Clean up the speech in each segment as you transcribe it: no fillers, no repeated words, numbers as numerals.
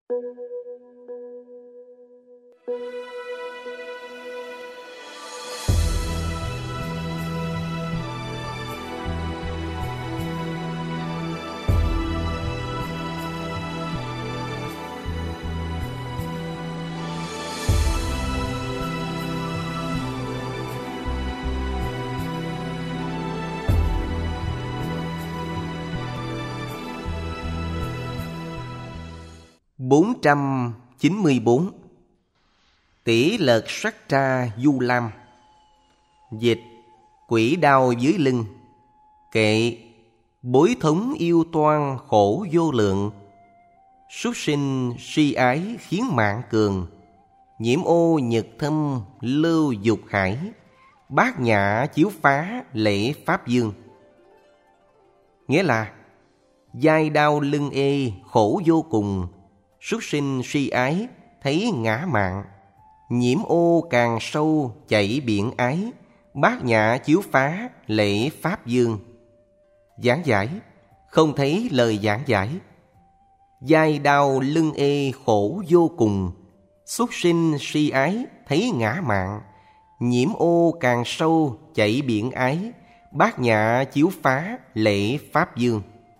494. Tỷ lợt sắc tra du lam. Dịch: quỷ đau dưới lưng. Kệ: bối thống yêu toan khổ vô lượng. Súc sinh si ái khiến mạng cường. Nhiễm ô nhật thâm lưu dục hải. Bát nhã chiếu phá lễ pháp dương. Nghĩa là dai đau lưng ê khổ vô cùng. Súc sinh si ái thấy ngã mạn. Nhiễm ô càng sâu chảy biển ái. Bát nhã chiếu phá lễ pháp dương. Giảng giải: không thấy lời giảng giải. Dai đau lưng ê khổ vô cùng. Súc sinh si ái thấy ngã mạn. Nhiễm ô càng sâu chảy biển ái. Bát nhã chiếu phá lễ pháp dương.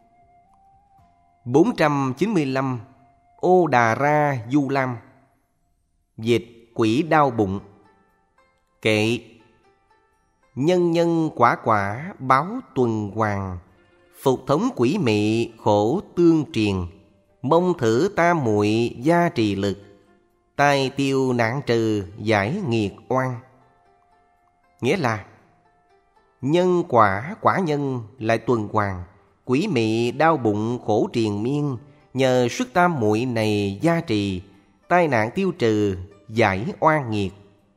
495. Ô đà ra du lam. Dịch: quỷ đau bụng. Kệ: nhân nhân quả quả báo tuần hoàn. Phục thống quỷ mị khổ tương triền. Mong thử tam muội gia trì lực. Tai tiêu nạn trừ giải nghiệt oan. Nghĩa là nhân quả quả nhân lại tuần hoàn. Quỷ mị đau bụng khổ triền miên. Nhờ sức tam muội này gia trì, tai nạn tiêu trừ, giải oan nghiệt.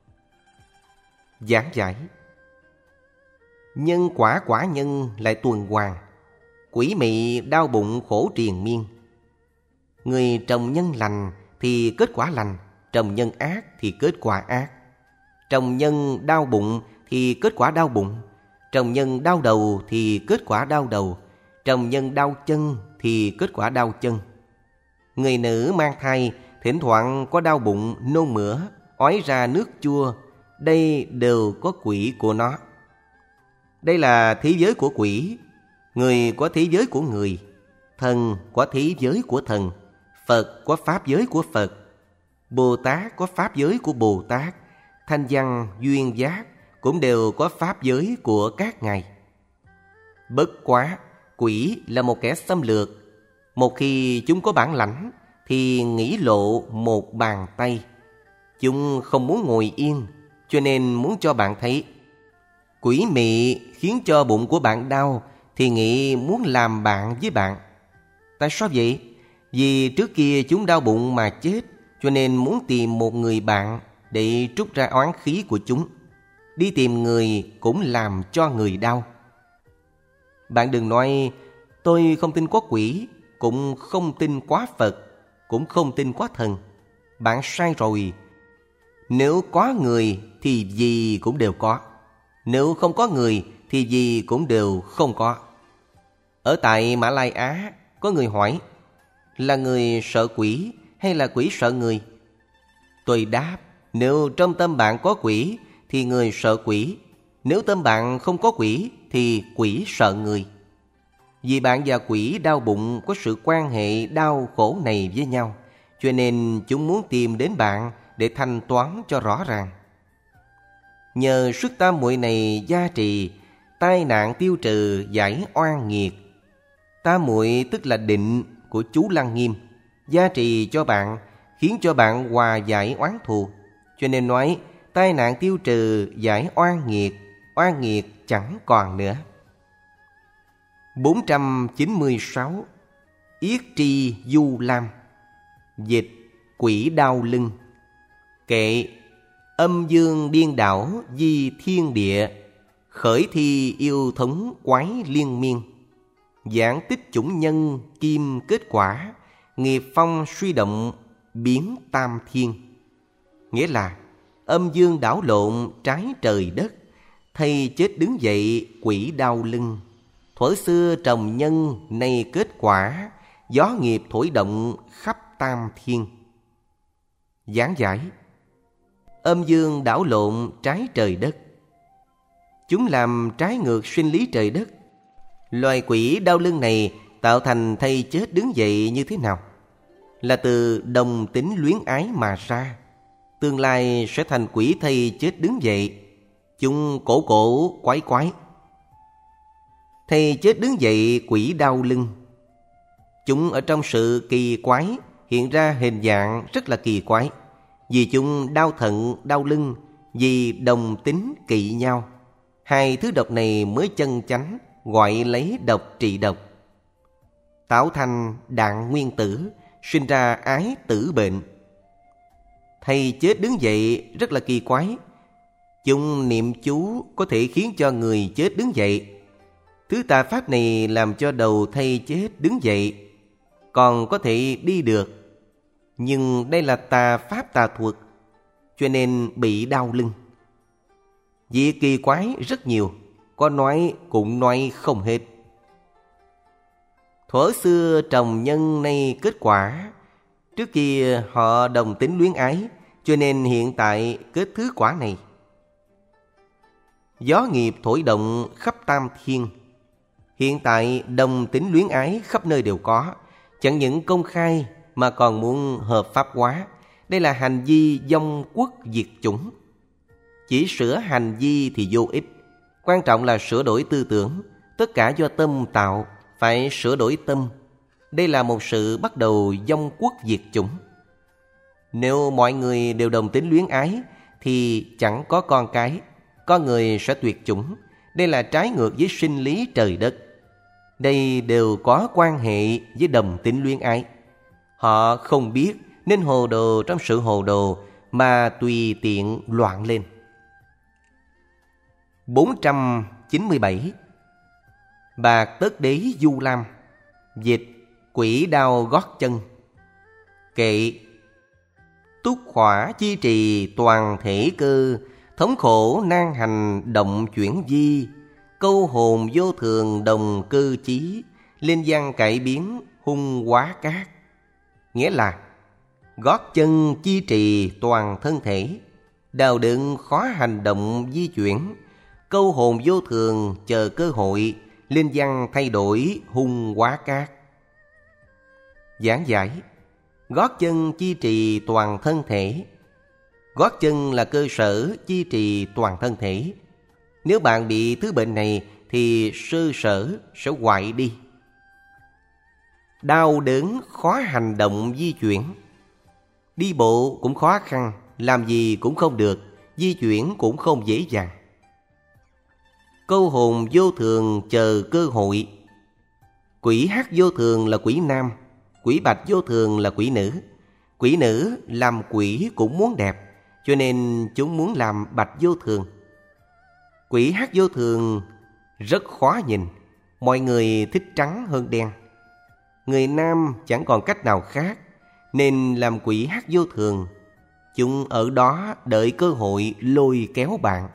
Giảng giải: nhân quả quả nhân lại tuần hoàn. Quỷ mị đau bụng khổ triền miên. Người trồng nhân lành thì kết quả lành, trồng nhân ác thì kết quả ác. Trồng nhân đau bụng thì kết quả đau bụng. Trồng nhân đau đầu thì kết quả đau đầu. Trồng nhân đau chân thì kết quả đau chân. Người nữ mang thai thỉnh thoảng có đau bụng, nôn mửa, ói ra nước chua. Đây đều có quỷ của nó. Đây là thế giới của quỷ. Người có thế giới của người. Thần có thế giới của thần. Phật có pháp giới của Phật. Bồ Tát có pháp giới của Bồ Tát. Thanh văn, duyên giác cũng đều có pháp giới của các ngài. Bất quá, quỷ là một kẻ xâm lược. Một khi chúng có bản lãnh thì nghĩ lộ một bàn tay. Chúng không muốn ngồi yên, cho nên muốn cho bạn thấy. Quỷ mị khiến cho bụng của bạn đau thì nghĩ muốn làm bạn với bạn. Tại sao vậy? Vì trước kia chúng đau bụng mà chết, cho nên muốn tìm một người bạn để trút ra oán khí của chúng. Đi tìm người cũng làm cho người đau. Bạn đừng nói tôi không tin có quỷ, cũng không tin quá Phật, cũng không tin quá thần. Bạn sai rồi. Nếu có người thì gì cũng đều có. Nếu không có người thì gì cũng đều không có. Ở tại Mã Lai Á, có người hỏi: là người sợ quỷ hay là quỷ sợ người? Tôi đáp: nếu trong tâm bạn có quỷ thì người sợ quỷ. Nếu tâm bạn không có quỷ thì quỷ sợ người. Vì bạn và quỷ đau bụng có sự quan hệ đau khổ này với nhau, cho nên chúng muốn tìm đến bạn để thanh toán cho rõ ràng. Nhờ sức tam muội này gia trì, tai nạn tiêu trừ, giải oan nghiệt. Tam muội tức là định của chú Lăng Nghiêm, gia trì cho bạn, khiến cho bạn hòa giải oán thù. Cho nên nói tai nạn tiêu trừ, giải oan nghiệt chẳng còn nữa. 496. Yết tri du lam. Dịch: quỷ đau lưng. Kệ: âm dương điên đảo di thiên địa. Khởi thi yêu thống quái liên miên. Giảng tích chủng nhân kim kết quả. Nghiệp phong suy động biến tam thiên. Nghĩa là âm dương đảo lộn trái trời đất. Thây chết đứng dậy quỷ đau lưng. Thuở xưa trồng nhân nay kết quả. Gió nghiệp thổi động khắp tam thiên. Giảng giải: âm dương đảo lộn trái trời đất. Chúng làm trái ngược sinh lý trời đất. Loài quỷ đau lưng này tạo thành thây chết đứng dậy như thế nào? Là từ đồng tính luyến ái mà ra. Tương lai sẽ thành quỷ thây chết đứng dậy. Chúng cổ cổ quái quái. Thây chết đứng dậy quỷ đau lưng. Chúng ở trong sự kỳ quái hiện ra hình dạng rất là kỳ quái. Vì chúng đau thận, đau lưng, vì đồng tính kỵ nhau. Hai thứ độc này mới chân chánh gọi lấy độc trị độc. Tạo thành đạn nguyên tử, sinh ra ái tử bệnh. Thầy chết đứng dậy rất là kỳ quái. Chúng niệm chú có thể khiến cho người chết đứng dậy. Thứ tà pháp này làm cho đầu thầy chết đứng dậy, còn có thể đi được. Nhưng đây là tà pháp tà thuật, cho nên bị đau lưng. Việc kỳ quái rất nhiều, có nói cũng nói không hết. Thuở xưa trồng nhân nay kết quả. Trước kia họ đồng tính luyến ái, cho nên hiện tại kết thứ quả này. Gió nghiệp thổi động khắp tam thiên. Hiện tại đồng tính luyến ái khắp nơi đều có. Chẳng những công khai mà còn muốn hợp pháp hóa. Đây là hành vi vong quốc diệt chủng. Chỉ sửa hành vi thì vô ích. Quan trọng là sửa đổi tư tưởng. Tất cả do tâm tạo, phải sửa đổi tâm. Đây là một sự bắt đầu vong quốc diệt chủng. Nếu mọi người đều đồng tính luyến ái thì chẳng có con cái, có người sẽ tuyệt chủng. Đây là trái ngược với sinh lý trời đất. Đây đều có quan hệ với đồng tính luyến ái. Họ không biết nên hồ đồ trong sự hồ đồ mà tùy tiện loạn lên. 497. Bạc Tất Đế Du Lam. Dịch: quỷ đau gót chân. Kệ: túc hỏa chi trì toàn thể cơ, thống khổ nan hành động chuyển di, câu hồn vô thường đồng cơ chí, linh văn cải biến hung quá cát. Nghĩa là gót chân chi trì toàn thân thể, đào đựng khó hành động di chuyển, câu hồn vô thường chờ cơ hội, linh văn thay đổi hung quá cát. Giảng giải: gót chân chi trì toàn thân thể. Gót chân là cơ sở chi trì toàn thân thể. Nếu bạn bị thứ bệnh này thì sơ sở sẽ hoại đi. Đau đớn khó hành động di chuyển. Đi bộ cũng khó khăn, làm gì cũng không được, di chuyển cũng không dễ dàng. Câu hồn vô thường chờ cơ hội. Quỷ hắc vô thường là quỷ nam, quỷ bạch vô thường là quỷ nữ. Quỷ nữ làm quỷ cũng muốn đẹp, cho nên chúng muốn làm bạch vô thường. Quỷ hắc vô thường rất khó nhìn, mọi người thích trắng hơn đen. Người nam chẳng còn cách nào khác, nên làm quỷ hắc vô thường. Chúng ở đó đợi cơ hội lôi kéo bạn.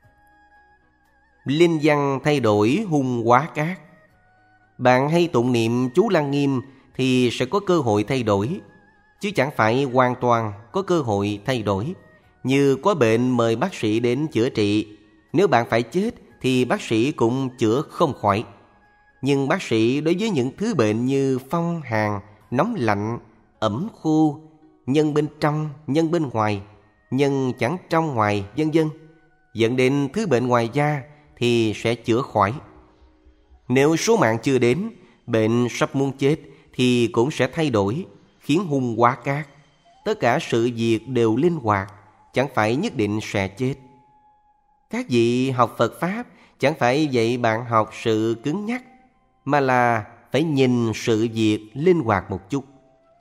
Linh văn thay đổi hung quá cát. Bạn hay tụng niệm chú Lăng Nghiêm thì sẽ có cơ hội thay đổi, chứ chẳng phải hoàn toàn có cơ hội thay đổi. Như có bệnh mời bác sĩ đến chữa trị. Nếu bạn phải chết thì bác sĩ cũng chữa không khỏi. Nhưng bác sĩ đối với những thứ bệnh như phong hàn, nóng lạnh, ẩm khô, nhân bên trong, nhân bên ngoài, nhân chẳng trong ngoài, vân vân, dẫn đến thứ bệnh ngoài da thì sẽ chữa khỏi. Nếu số mạng chưa đến, bệnh sắp muốn chết thì cũng sẽ thay đổi, khiến hung quá cát. Tất cả sự việc đều linh hoạt, chẳng phải nhất định sẽ chết. Các vị học Phật Pháp chẳng phải dạy bạn học sự cứng nhắc, mà là phải nhìn sự việc linh hoạt một chút.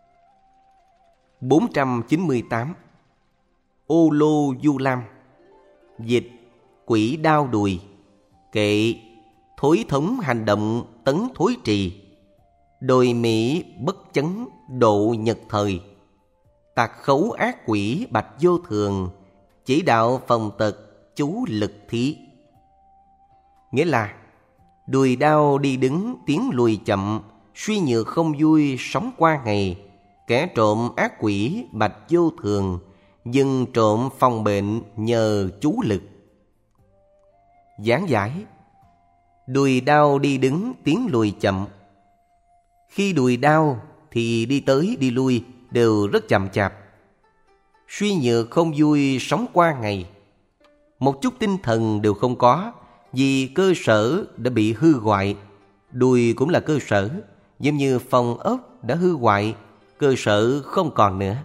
498. Ô Lô Du Lam. Dịch: quỷ đau đùi. Kệ: thối thống hành động tấn thối trì, đồi mỹ bất chấn độ nhật thời, tạc khấu ác quỷ bạch vô thường, chỉ đạo phòng tật chú lực thí. Nghĩa là đùi đau đi đứng tiến lùi chậm, suy nhược không vui sống qua ngày, Kẻ trộm ác quỷ bạch vô thường, dừng trộm phòng bệnh nhờ chú lực. Giảng giải: đùi đau đi đứng tiến lùi chậm. Khi đùi đau thì đi tới đi lui đều rất chậm chạp. Suy nhược không vui sống qua ngày. Một chút tinh thần đều không có, vì cơ sở đã bị hư hoại. Đùi cũng là cơ sở, giống như phòng ốc đã hư hoại, cơ sở không còn nữa.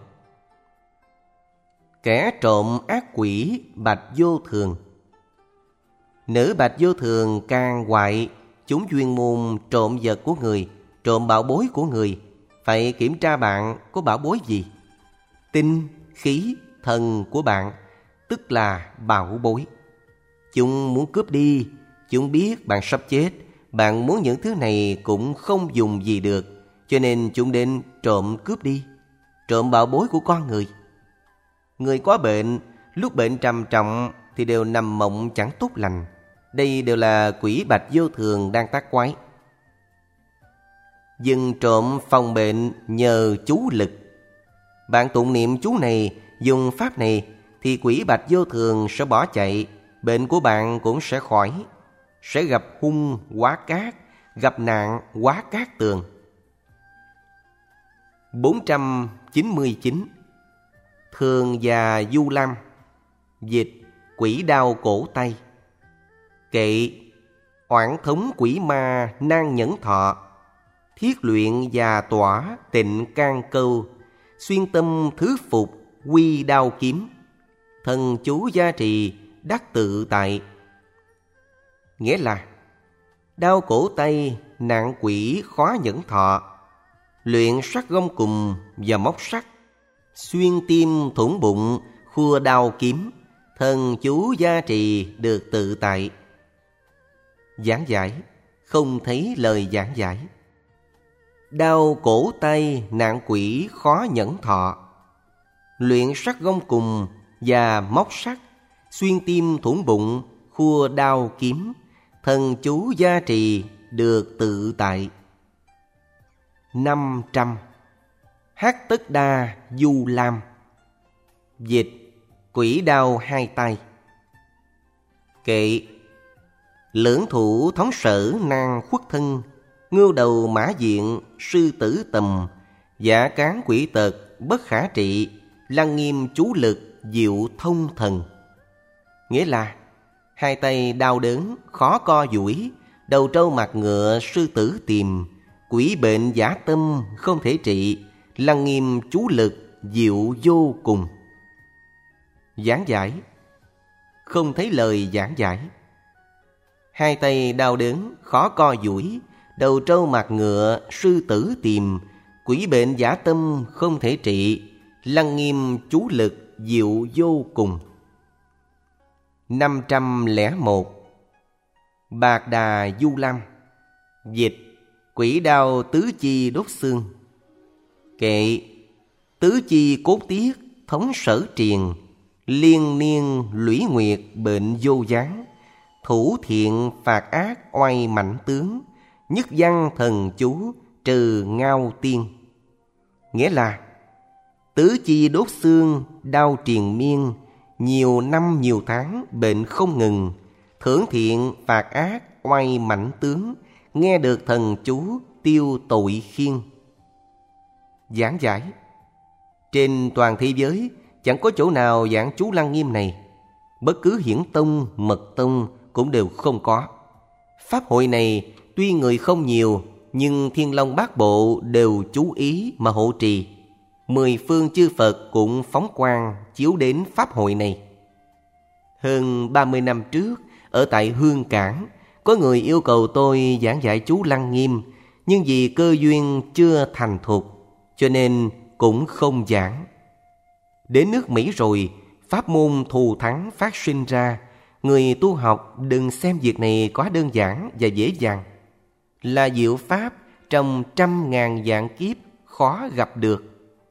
Kẻ trộm ác quỷ bạch vô thường. Nữ bạch vô thường càng hoại, chúng chuyên môn trộm vật của người, trộm bảo bối của người. Phải kiểm tra bạn có bảo bối gì. Tinh, khí, thần của bạn tức là bảo bối. Chúng muốn cướp đi. Chúng biết bạn sắp chết, bạn muốn những thứ này cũng không dùng gì được, cho nên chúng đến trộm cướp đi, trộm bảo bối của con người. Người có bệnh, lúc bệnh trầm trọng thì đều nằm mộng chẳng tốt lành. Đây đều là quỷ bạch vô thường đang tác quái. Dừng trộm phòng bệnh nhờ chú lực. Bạn tụng niệm chú này, dùng pháp này, thì quỷ bạch vô thường sẽ bỏ chạy, bệnh của bạn cũng sẽ khỏi. Sẽ gặp hung hóa cát, gặp nạn hóa cát tường. 499. Thường già du lam. Dịch: quỷ đau cổ tay. Kệ: oản thống quỷ ma nan nhẫn thọ. Thiết luyện già tỏa tịnh can câu. Xuyên tâm thứ phục quy đao kiếm. Thần chú gia trì đắc tự tại. Nghĩa là đau cổ tay, nạn quỷ khó nhẫn thọ. Luyện sắc gông cùm và móc sắt. Xuyên tim thủng bụng khua đao kiếm. Thần chú gia trì được tự tại. Giảng giải: không thấy lời giảng giải. Đau cổ tay, nạn quỷ khó nhẫn thọ. Luyện sắc gông cùm và móc sắt. Xuyên tim thủng bụng khua đao kiếm. Thần chú gia trì được tự tại. 500. Hát tất đa du lam. Dịch: quỷ đao hai tay. Kệ: lưỡng thủ thống sở nan khuất thân. Ngưu đầu mã diện sư tử tầm. Giả cán quỷ tật bất khả trị. Lăng nghiêm chú lực diệu thông thần. Nghĩa là hai tay đau đớn khó co duỗi, đầu trâu mặt ngựa sư tử tìm. Quỷ bệnh giả tâm không thể trị. Lăng nghiêm chú lực diệu vô cùng. Giảng giải: không thấy lời giảng giải. Hai tay đau đớn khó co duỗi, đầu trâu mặt ngựa sư tử tìm. Quỷ bệnh giả tâm không thể trị. Lăng nghiêm chú lực diệu vô cùng. 501. Bạc đà du lam. Dịch: quỷ đao tứ chi đốt xương. Kệ: tứ chi cốt tiết thống sở triền. Liên niên lũy nguyệt bệnh vô gián. Thủ thiện phạt ác oai mạnh tướng. Nhất văn thần chú trừ ngao tiên. Nghĩa là tứ chi đốt xương, đau triền miên, nhiều năm nhiều tháng bệnh không ngừng. Thưởng thiện phạt ác oai mạnh tướng, nghe được thần chú tiêu tội khiên. Giảng giải: trên toàn thế giới chẳng có chỗ nào giảng chú Lăng Nghiêm này. Bất cứ hiển tông, mật tông cũng đều không có. Pháp hội này tuy người không nhiều, nhưng Thiên Long Bát Bộ đều chú ý mà hộ trì. 10 phương chư Phật cũng phóng quang chiếu đến pháp hội này. Hơn 30 năm trước, ở tại Hương Cảng, có người yêu cầu tôi giảng giải chú Lăng Nghiêm, nhưng vì cơ duyên chưa thành thục, cho nên cũng không giảng. Đến nước Mỹ rồi, pháp môn thù thắng phát sinh ra. Người tu học đừng xem việc này quá đơn giản và dễ dàng. Là diệu pháp trong 100.000 vạn kiếp khó gặp được.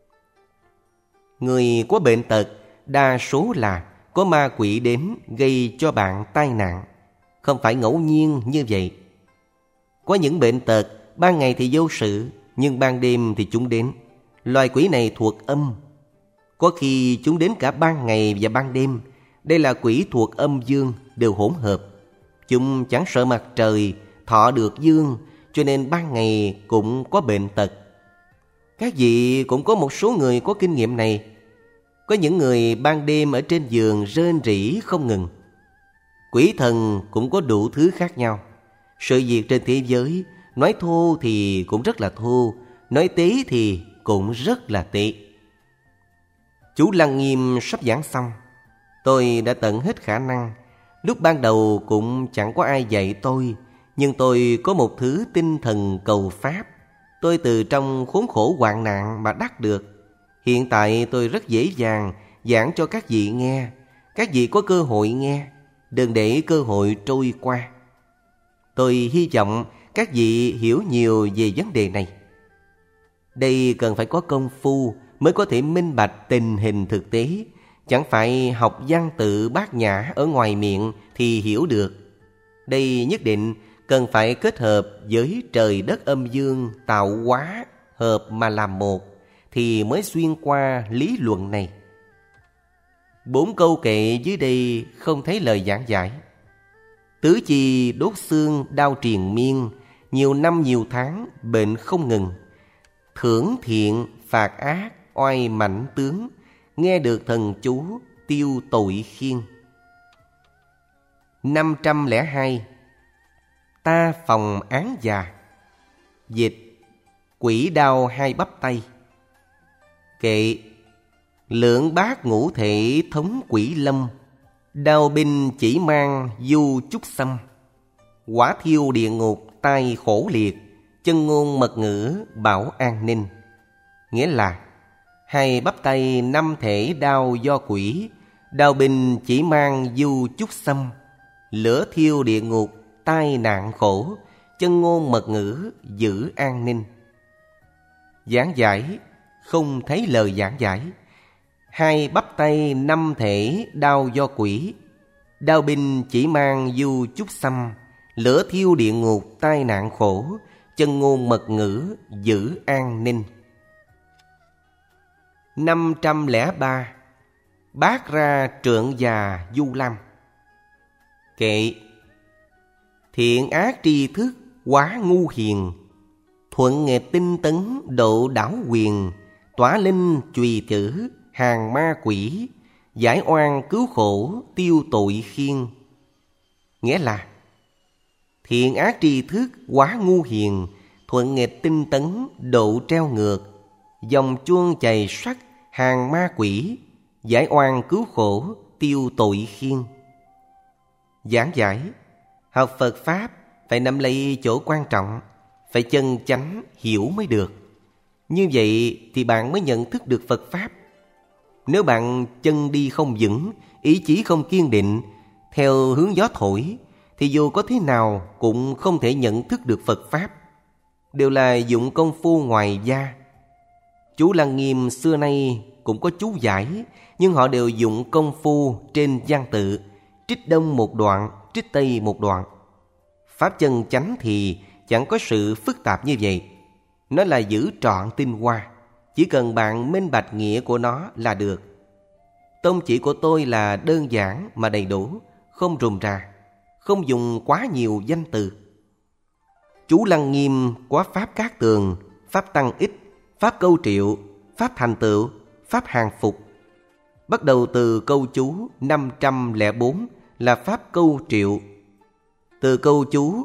Người có bệnh tật đa số là có ma quỷ đến gây cho bạn tai nạn. Không phải ngẫu nhiên như vậy. Có những bệnh tật ban ngày thì vô sự, nhưng ban đêm thì chúng đến. Loài quỷ này thuộc âm. Có khi chúng đến cả ban ngày và ban đêm. Đây là quỷ thuộc âm dương, đều hỗn hợp. Chúng chẳng sợ mặt trời, thọ được dương, cho nên ban ngày cũng có bệnh tật. Các vị cũng có một số người có kinh nghiệm này. Có những người ban đêm ở trên giường rên rỉ không ngừng. Quỷ thần cũng có đủ thứ khác nhau. Sự việc trên thế giới, nói thô thì cũng rất là thô, nói tế thì cũng rất là tế. Chú Lăng Nghiêm sắp giảng xong. Tôi đã tận hết khả năng. Lúc ban đầu cũng chẳng có ai dạy tôi, nhưng tôi có một thứ tinh thần cầu pháp. Tôi từ trong khốn khổ hoạn nạn mà đắc được. Hiện tại tôi rất dễ dàng giảng cho các vị nghe. Các vị có cơ hội nghe, đừng để cơ hội trôi qua. Tôi hy vọng các vị hiểu nhiều về vấn đề này. Đây cần phải có công phu mới có thể minh bạch tình hình thực tế. Chẳng phải học văn tự bát nhã ở ngoài miệng thì hiểu được. Đây nhất định cần phải kết hợp với trời đất âm dương tạo hóa hợp mà làm một, thì mới xuyên qua lý luận này. 4 câu kệ dưới đây không thấy lời giảng giải. Tứ chi đốt xương đau triền miên, nhiều năm nhiều tháng bệnh không ngừng. Thưởng thiện phạt ác oai mãnh tướng, nghe được thần chú tiêu tội khiên. 502. Ta phòng án già. Dịch: quỷ đau hai bắp tay. Kệ: lượng bát ngũ thể thống quỷ lâm, đao binh chỉ mang du chúc xăm. Quả thiêu địa ngục tai khổ liệt, chân ngôn mật ngữ bảo an ninh. Nghĩa là hai bắp tay 5 thể đau do quỷ, đao binh chỉ mang du chúc xăm, lửa thiêu địa ngục tai nạn khổ, chân ngôn mật ngữ giữ an ninh. Giảng giải không thấy lời giảng giải. Hai bắp tay 5 thể đau do quỷ, đao binh chỉ mang du chúc xăm, lửa thiêu địa ngục tai nạn khổ, chân ngôn mật ngữ giữ an ninh. 503. Bát ra trượng già du lam. Kệ: thiện ác tri thức quá ngu hiền, thuận nghịch tinh tấn độ đảo quyền, tỏa linh chùy chữ hàng ma quỷ, giải oan cứu khổ tiêu tội khiên. Nghĩa là thiện ác tri thức quá ngu hiền, thuận nghịch tinh tấn độ treo ngược, dòng chuông chày sắt hàng ma quỷ, giải oan cứu khổ tiêu tội khiên. Giảng giải: học Phật Pháp phải nắm lấy chỗ quan trọng, phải chân chánh hiểu mới được. Như vậy thì bạn mới nhận thức được Phật Pháp. Nếu bạn chân đi không vững, ý chí không kiên định, theo hướng gió thổi, thì dù có thế nào cũng không thể nhận thức được Phật Pháp. Đều là dụng công phu ngoài da. Chú Lăng Nghiêm xưa nay cũng có chú giải, nhưng họ đều dụng công phu trên văn tự, trích đông một đoạn, trích tây một đoạn. Pháp chân chánh thì chẳng có sự phức tạp như vậy. Nó là giữ trọn tinh hoa, chỉ cần bạn minh bạch nghĩa của nó là được. Tông chỉ của tôi là đơn giản mà đầy đủ, không rườm rà, không dùng quá nhiều danh từ. Chú Lăng Nghiêm có pháp cát tường, pháp tăng ích, pháp câu triệu, pháp thành tựu, pháp hàng phục. Bắt đầu từ câu chú 504 là pháp câu triệu. Từ câu chú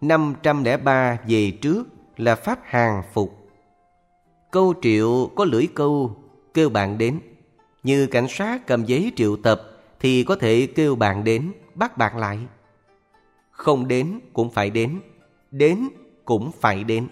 503 về trước là pháp hàng phục. Câu triệu có lưỡi câu kêu bạn đến. Như cảnh sát cầm giấy triệu tập thì có thể kêu bạn đến, bắt bạn lại. Không đến cũng phải đến cũng phải đến.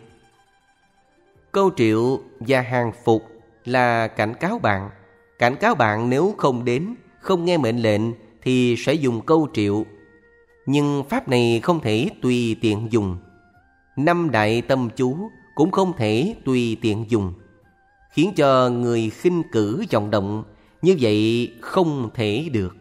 Câu triệu và hàng phục là cảnh cáo bạn. Cảnh cáo bạn nếu không đến, không nghe mệnh lệnh thì sẽ dùng câu triệu. Nhưng pháp này không thể tùy tiện dùng. 5 đại tâm chú cũng không thể tùy tiện dùng, khiến cho người khinh cử vọng động. Như vậy không thể được.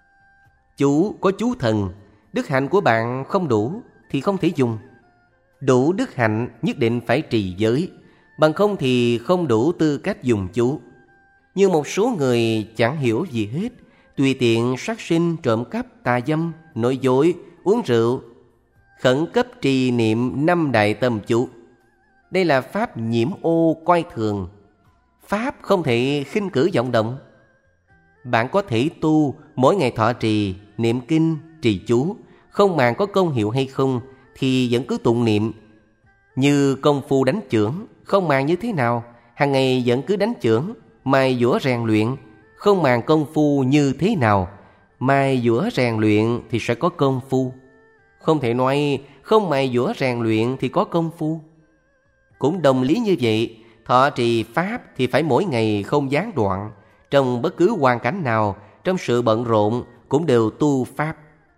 Chú có chú thần, đức hạnh của bạn không đủ thì không thể dùng. Đủ đức hạnh nhất định phải trì giới, Bằng không thì không đủ tư cách dùng chú. Nhưng một số người chẳng hiểu gì hết, tùy tiện sát sinh, trộm cắp, tà dâm, nói dối, uống rượu, khẩn cấp trì niệm 5 đại tâm chú. Đây là pháp nhiễm ô coi thường. Pháp không thể khinh cử vọng động. Bạn có thể tu mỗi ngày thọ trì, niệm kinh, trì chú, không màng có công hiệu hay không thì vẫn cứ tụng niệm. Như công phu đánh chưởng, không màng như thế nào, hàng ngày vẫn cứ đánh chưởng, mài dũa rèn luyện, không màng công phu như thế nào, mài dũa rèn luyện thì sẽ có công phu. Không thể nói không mài dũa rèn luyện thì có công phu. Cũng đồng lý như vậy, thọ trì pháp thì phải mỗi ngày không gián đoạn, trong bất cứ hoàn cảnh nào, trong sự bận rộn cũng đều tu pháp.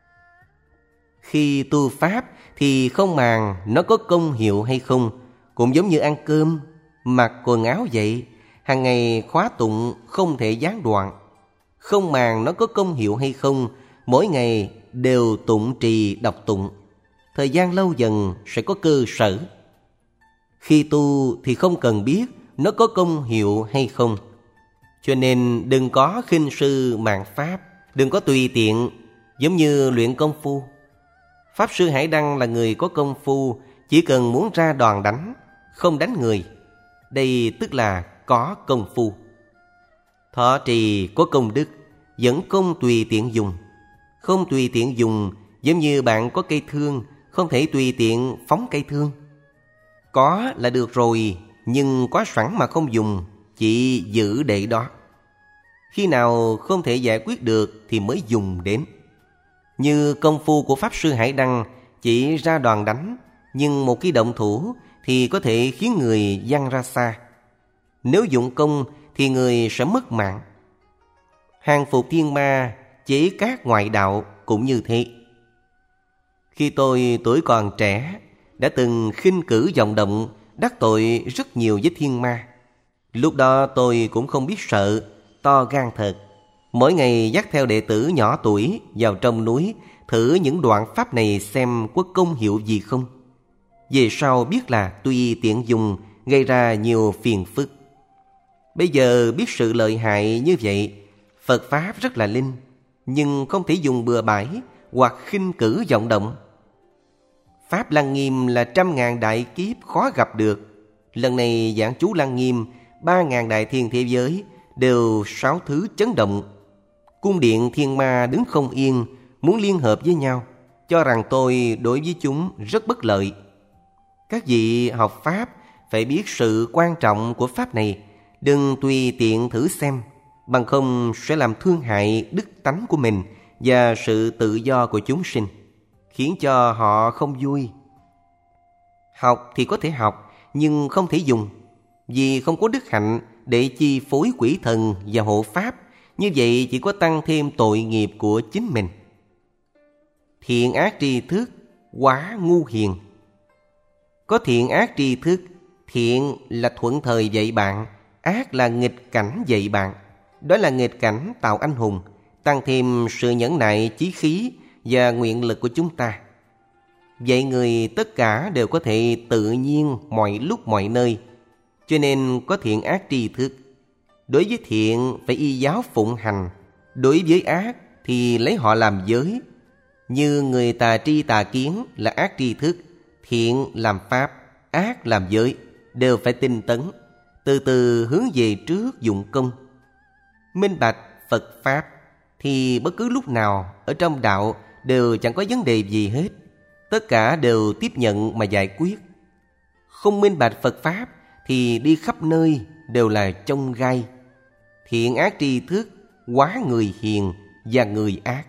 Khi tu pháp thì không màng nó có công hiệu hay không, cũng giống như ăn cơm, mặc quần áo vậy, hàng ngày khóa tụng không thể gián đoạn. Không màng nó có công hiệu hay không, mỗi ngày đều tụng trì đọc tụng. Thời gian lâu dần sẽ có cơ sở. Khi tu thì không cần biết nó có công hiệu hay không. Cho nên đừng có khinh sư mạn pháp, đừng có tùy tiện, giống như luyện công phu. Pháp sư Hải Đăng là người có công phu, chỉ cần muốn ra đòn đánh, không đánh người. Đây tức là có công phu. Thọ trì có công đức, vẫn không tùy tiện dùng. Không tùy tiện dùng giống như bạn có cây thương, không thể tùy tiện phóng cây thương. Có là được rồi, nhưng có sẵn mà không dùng, chỉ giữ để đó. Khi nào không thể giải quyết được thì mới dùng đến. Như công phu của Pháp Sư Hải Đăng chỉ ra đòn đánh, nhưng một khi động thủ thì có thể khiến người văng ra xa. Nếu dụng công thì người sẽ mất mạng. Hàng phục thiên ma, chế các ngoại đạo cũng như thế. Khi tôi tuổi còn trẻ, đã từng khinh cử vọng động, đắc tội rất nhiều với thiên ma. Lúc đó tôi cũng không biết sợ, to gan thật. Mỗi ngày dắt theo đệ tử nhỏ tuổi vào trong núi, thử những đoạn pháp này xem có công hiệu gì không. Về sau biết là tùy tiện dùng, gây ra nhiều phiền phức. Bây giờ biết sự lợi hại như vậy, Phật Pháp rất là linh, nhưng không thể dùng bừa bãi hoặc khinh cử vọng động. Pháp Lăng Nghiêm là 100.000 đại kiếp khó gặp được. Lần này giảng chú Lăng Nghiêm, 3.000 đại thiên thế giới đều 6 thứ chấn động. Cung điện thiên ma đứng không yên, muốn liên hợp với nhau, cho rằng tôi đối với chúng rất bất lợi. Các vị học Pháp phải biết sự quan trọng của Pháp này, đừng tùy tiện thử xem, bằng không sẽ làm thương hại đức tánh của mình và sự tự do của chúng sinh, khiến cho họ không vui. Học thì có thể học, nhưng không thể dùng, vì không có đức hạnh để chi phối quỷ thần và hộ pháp. Như vậy chỉ có tăng thêm tội nghiệp của chính mình. Thiện ác tri thức, quá ngu hiền. Có thiện ác tri thức, thiện là thuận thời dạy bạn, ác là nghịch cảnh dạy bạn. Đó là nghịch cảnh tạo anh hùng, tăng thêm sự nhẫn nại chí khí và nguyện lực của chúng ta. Vậy người tất cả đều có thể tự nhiên mọi lúc mọi nơi. Cho nên có thiện ác tri thức. Đối với thiện phải y giáo phụng hành, đối với ác thì lấy họ làm giới. Như người tà tri tà kiến là ác tri thức, thiện làm pháp, ác làm giới, đều phải tinh tấn, từ từ hướng về trước dụng công. Minh bạch Phật Pháp thì bất cứ lúc nào ở trong đạo đều chẳng có vấn đề gì hết. Tất cả đều tiếp nhận mà giải quyết. Không minh bạch Phật Pháp thì đi khắp nơi đều là chông gai. Thiện ác tri thức, quá người hiền và người ác.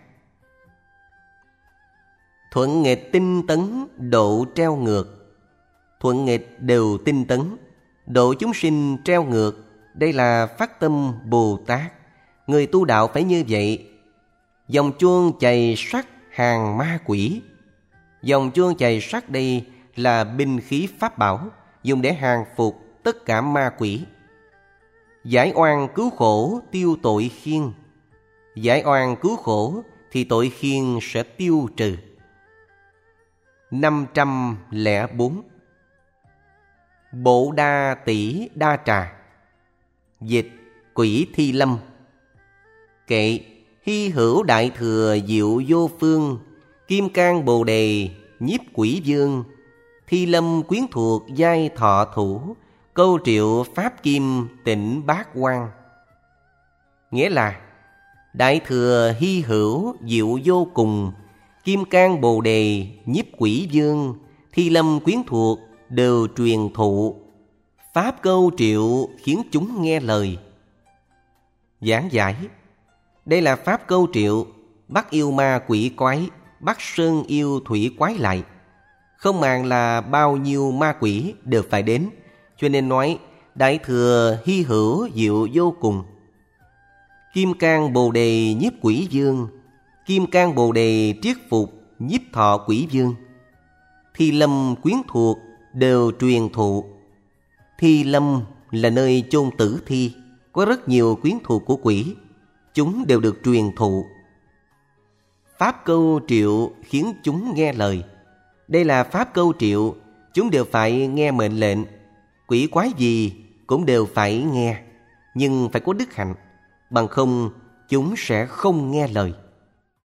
Thuận nghịch tinh tấn, độ treo ngược. Thuận nghịch đều tinh tấn, độ chúng sinh treo ngược. Đây là phát tâm Bồ Tát. Người tu đạo phải như vậy. Dòng chuông chày sắt hàng ma quỷ. Dòng chuông chày sắt đây là binh khí pháp bảo, dùng để hàng phục tất cả ma quỷ. Giải oan cứu khổ, tiêu tội khiên. Giải oan cứu khổ thì tội khiên sẽ tiêu trừ. 504. Bộ đa tỷ đa trà. Dịch Quỷ Thi Lâm. Kệ hy hữu đại thừa diệu vô phương, kim cang bồ đề nhiếp quỷ vương, thi lâm quyến thuộc giai thọ thủ, câu triệu pháp kim tịnh bát quan. Nghĩa là đại thừa hy hữu diệu vô cùng, kim cang bồ đề nhiếp quỷ vương, thi lâm quyến thuộc đều truyền thụ, pháp câu triệu khiến chúng nghe lời. Giảng giải: đây là pháp câu triệu, bắt yêu ma quỷ quái, bắt sơn yêu thủy quái lại. Không màng là bao nhiêu ma quỷ đều phải đến, cho nên nói đại thừa hy hữu diệu vô cùng. Kim cang bồ đề nhiếp quỷ vương, kim cang bồ đề triết phục nhiếp thọ quỷ vương, thi lâm quyến thuộc đều truyền thụ. Thi lâm là nơi chôn tử thi, có rất nhiều quyến thuộc của quỷ, chúng đều được truyền thụ. Pháp câu triệu khiến chúng nghe lời. Đây là pháp câu triệu, chúng đều phải nghe mệnh lệnh. Quỷ quái gì cũng đều phải nghe, nhưng phải có đức hạnh, bằng không chúng sẽ không nghe lời.